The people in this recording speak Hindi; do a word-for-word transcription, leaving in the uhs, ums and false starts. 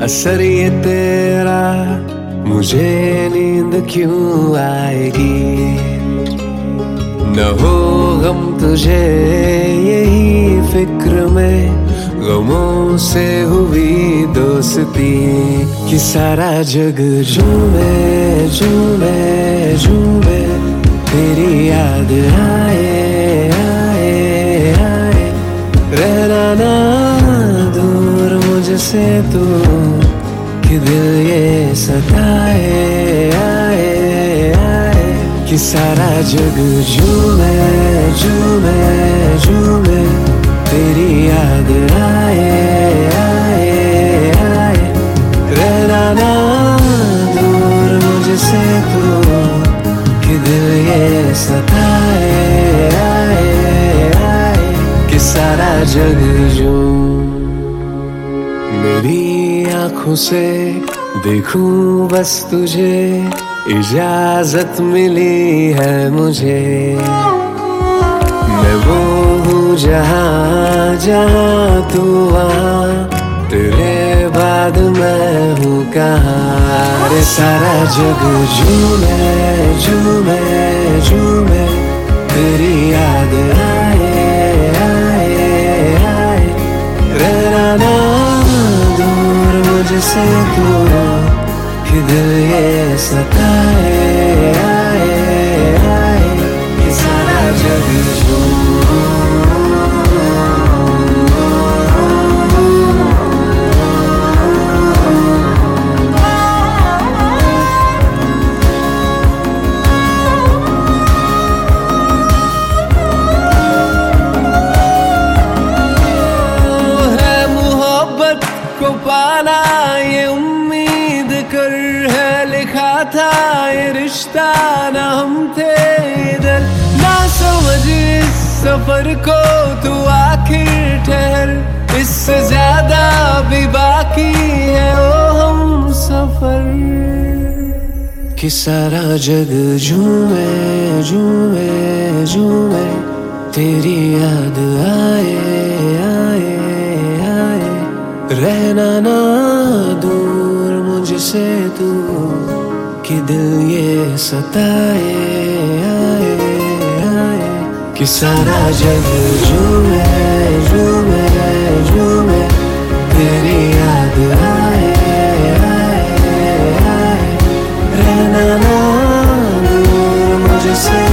असर ये तेरा मुझे नींद क्यों आएगी। न हो गम तुझे यही फिक्र में गमों से हुई दोस्ती कि सारा जग झूमे झूमे झूमे तेरी याद आए आए आए। रहना ना दूर मुझसे तू कि दिल ये सताए आए आए कि सारा जग झूमे झूमे झूमे तेरी याद आए आए आए। रहना ना दूर मुझसे तू कि दिल ये सताए आए आए कि सारा जग झूम। मेरी आँखों से देखूं बस तुझे इजाजत मिली है मुझे। मैं वो हूँ जहाँ जहाँ तू वहाँ तेरे बाद मैं हूँ कहाँ। रे सारा जग झूमे झूमे झूमे तेरी याद आए आए आए। रहना ना दूर मुझसे तू कि दिल ये सताए आए आए कि सारा जग झूम। पाना ये उम्मीद कर है लिखा था ये रिश्ता ना हम थे इधर। ना समझ इस सफर को तू आखिर ठहर इससे ज्यादा भी बाकी है ओ हम सफर कि सारा जग झूमे झूमे झूमे तेरी याद आए आए आए। रहना ना दूर मुझसे तू कि दिल ये सताए आए आए कि सारा जग झूमे झूमे झूमे तेरी याद आए आए आए। रहना ना दूर मुझसे